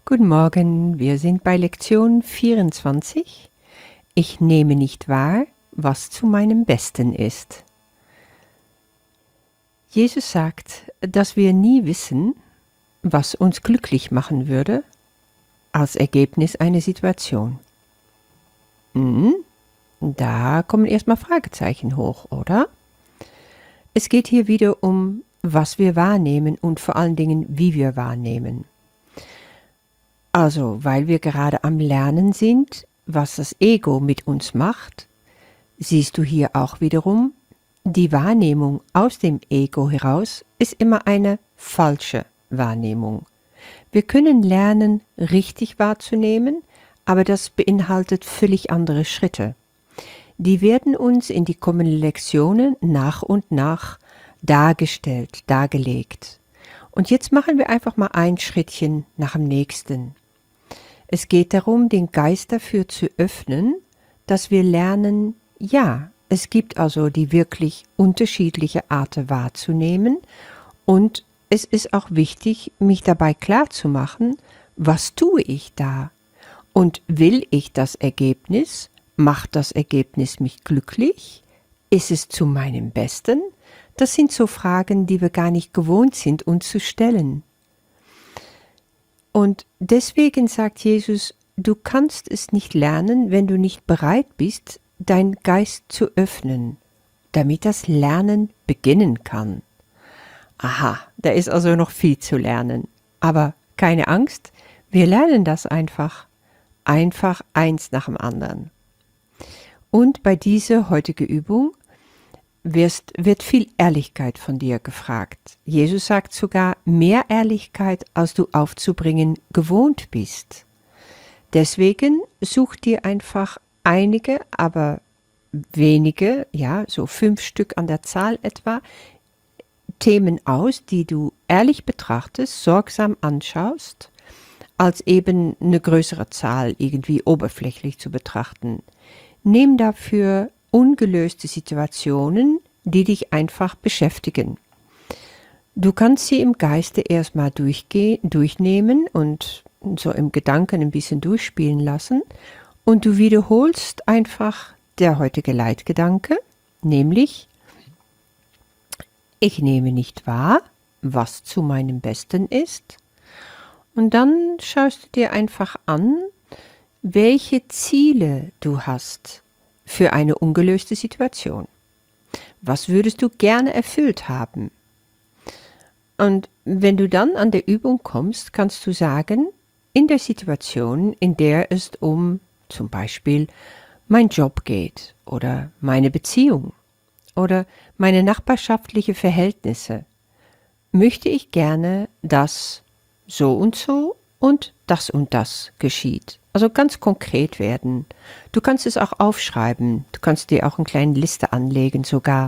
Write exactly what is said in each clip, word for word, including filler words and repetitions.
Guten Morgen, wir sind bei Lektion vierundzwanzig. Ich nehme nicht wahr, was zu meinem Besten ist. Jesus sagt, dass wir nie wissen, was uns glücklich machen würde, als Ergebnis einer Situation. Hm, da kommen erstmal Fragezeichen hoch, oder? Es geht hier wieder um, was wir wahrnehmen und vor allen Dingen, wie wir wahrnehmen. Also, weil wir gerade am Lernen sind, was das Ego mit uns macht, siehst du hier auch wiederum, die Wahrnehmung aus dem Ego heraus ist immer eine falsche Wahrnehmung. Wir können lernen, richtig wahrzunehmen, aber das beinhaltet völlig andere Schritte. Die werden uns in die kommenden Lektionen nach und nach dargestellt, dargelegt. Und jetzt machen wir einfach mal ein Schrittchen nach dem nächsten. Es geht darum, den Geist dafür zu öffnen, dass wir lernen, ja, es gibt also die wirklich unterschiedliche Arten wahrzunehmen und es ist auch wichtig, mich dabei klarzumachen, was tue ich da und will ich das Ergebnis, macht das Ergebnis mich glücklich, ist es zu meinem Besten? Das sind so Fragen, die wir gar nicht gewohnt sind, uns zu stellen. Und deswegen sagt Jesus, du kannst es nicht lernen, wenn du nicht bereit bist, deinen Geist zu öffnen, damit das Lernen beginnen kann. Aha, da ist also noch viel zu lernen. Aber keine Angst, wir lernen das einfach. Einfach eins nach dem anderen. Und bei dieser heutigen Übung wirst, wird viel Ehrlichkeit von dir gefragt. Jesus sagt sogar, mehr Ehrlichkeit, als du aufzubringen gewohnt bist. Deswegen such dir einfach einige, aber wenige, ja, so fünf Stück an der Zahl etwa, Themen aus, die du ehrlich betrachtest, sorgsam anschaust, als eben eine größere Zahl irgendwie oberflächlich zu betrachten. Nimm dafür ungelöste Situationen, die dich einfach beschäftigen. Du kannst sie im Geiste erstmal durchgehen, durchnehmen und so im Gedanken ein bisschen durchspielen lassen und du wiederholst einfach der heutige Leitgedanke, nämlich ich nehme nicht wahr, was zu meinem Besten ist und dann schaust du dir einfach an, welche Ziele du hast für eine ungelöste Situation. Was würdest du gerne erfüllt haben? Und wenn du dann an der Übung kommst, kannst du sagen, in der Situation, in der es um zum Beispiel mein Job geht oder meine Beziehung oder meine nachbarschaftlichen Verhältnisse, möchte ich gerne, dass so und so und das und das geschieht. Also ganz konkret werden. Du kannst es auch aufschreiben. Du kannst dir auch eine kleine Liste anlegen sogar.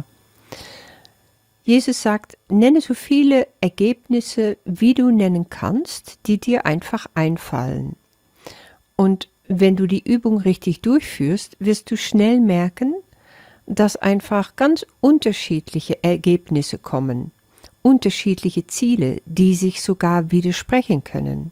Jesus sagt, nenne so viele Ergebnisse, wie du nennen kannst, die dir einfach einfallen. Und wenn du die Übung richtig durchführst, wirst du schnell merken, dass einfach ganz unterschiedliche Ergebnisse kommen. Unterschiedliche Ziele, die sich sogar widersprechen können.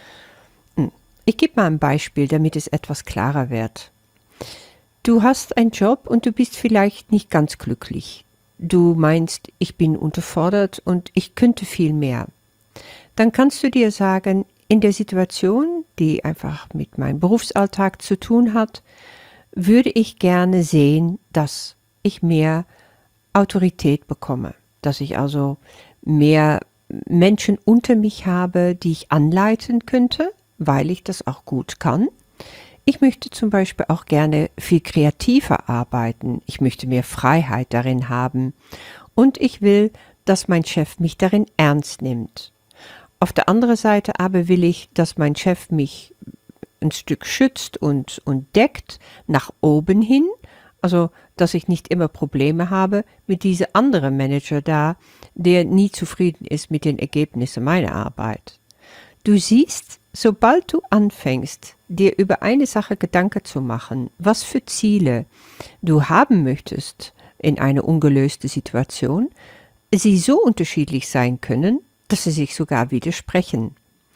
Ich gebe mal ein Beispiel, damit es etwas klarer wird. Du hast einen Job und du bist vielleicht nicht ganz glücklich. Du meinst, ich bin unterfordert und ich könnte viel mehr. Dann kannst du dir sagen, in der Situation, die einfach mit meinem Berufsalltag zu tun hat, würde ich gerne sehen, dass ich mehr Autorität bekomme, dass ich also mehr Menschen unter mich habe, die ich anleiten könnte, weil ich das auch gut kann. Ich möchte zum Beispiel auch gerne viel kreativer arbeiten. Ich möchte mehr Freiheit darin haben. Und ich will, dass mein Chef mich darin ernst nimmt. Auf der anderen Seite aber will ich, dass mein Chef mich ein Stück schützt und, und deckt nach oben hin. Also, dass ich nicht immer Probleme habe mit diesem anderen Manager da, der nie zufrieden ist mit den Ergebnissen meiner Arbeit. Du siehst, sobald du anfängst, dir über eine Sache Gedanken zu machen, was für Ziele du haben möchtest in einer ungelösten Situation, sie so unterschiedlich sein können, dass sie sich sogar widersprechen.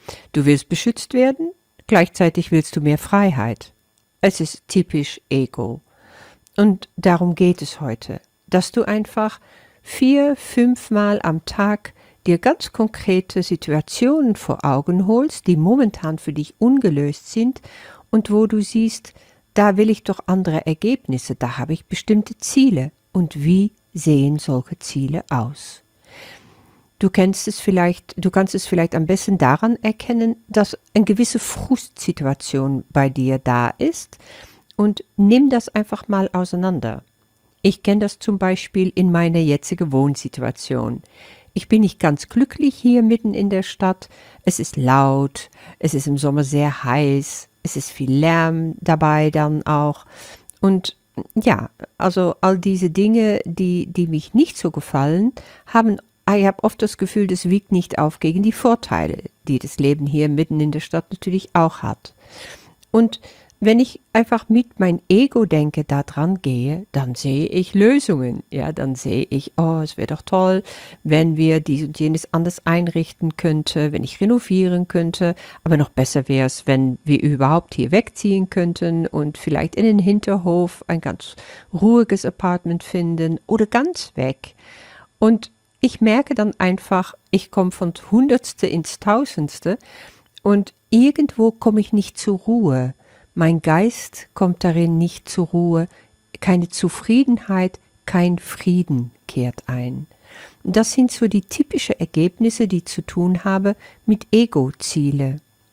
Du willst beschützt werden, gleichzeitig willst du mehr Freiheit. Es ist typisch Ego. Und darum geht es heute, dass du einfach vier, fünfmal am Tag dir ganz konkrete Situationen vor Augen holst, die momentan für dich ungelöst sind und wo du siehst, da will ich doch andere Ergebnisse, da habe ich bestimmte Ziele. Und wie sehen solche Ziele aus? Du kennst es vielleicht, du kannst es vielleicht am besten daran erkennen, dass eine gewisse Frustsituation bei dir da ist und nimm das einfach mal auseinander. Ich kenne das zum Beispiel in meiner jetzigen Wohnsituation. Ich bin nicht ganz glücklich hier mitten in der Stadt. Es ist laut, es ist im Sommer sehr heiß, es ist viel Lärm dabei dann auch. Und ja, also all diese Dinge, die, die mich nicht so gefallen, haben ich habe oft das Gefühl, das wiegt nicht auf gegen die Vorteile, die das Leben hier mitten in der Stadt natürlich auch hat. Und wenn ich einfach mit mein Ego-Denke da dran gehe, dann sehe ich Lösungen. Ja, dann sehe ich, oh, es wäre doch toll, wenn wir dies und jenes anders einrichten könnten, wenn ich renovieren könnte. Aber noch besser wäre es, wenn wir überhaupt hier wegziehen könnten und vielleicht in den Hinterhof ein ganz ruhiges Apartment finden oder ganz weg. Und ich merke dann einfach, ich komme von Hundertste ins Tausendste und irgendwo komme ich nicht zur Ruhe. Mein Geist kommt darin nicht zur Ruhe. Keine Zufriedenheit, kein Frieden kehrt ein. Das sind so die typischen Ergebnisse, die zu tun haben mit Ego-Ziele.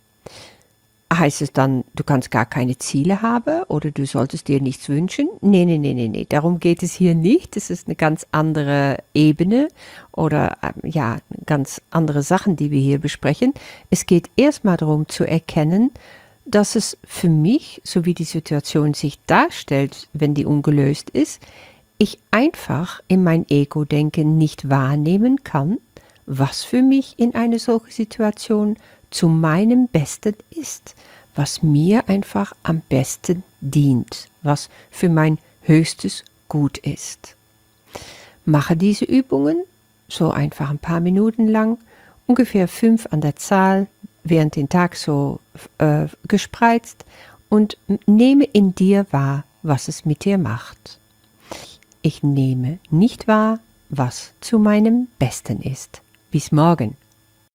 Heißt es dann, du kannst gar keine Ziele haben oder du solltest dir nichts wünschen? Nee, nee, nee, nee, nee. Darum geht es hier nicht. Es ist eine ganz andere Ebene oder ähm, ja, ganz andere Sachen, die wir hier besprechen. Es geht erstmal darum zu erkennen, dass es für mich, so wie die Situation sich darstellt, wenn die ungelöst ist, ich einfach in mein Ego-Denken nicht wahrnehmen kann, was für mich in einer solchen Situation zu meinem Besten ist, was mir einfach am besten dient, was für mein höchstes Gut ist. Mache diese Übungen so einfach ein paar Minuten lang, ungefähr fünf an der Zahl, während den Tag so äh, gespreizt und nehme in dir wahr, was es mit dir macht. Ich nehme nicht wahr, was zu meinem Besten ist. Bis morgen.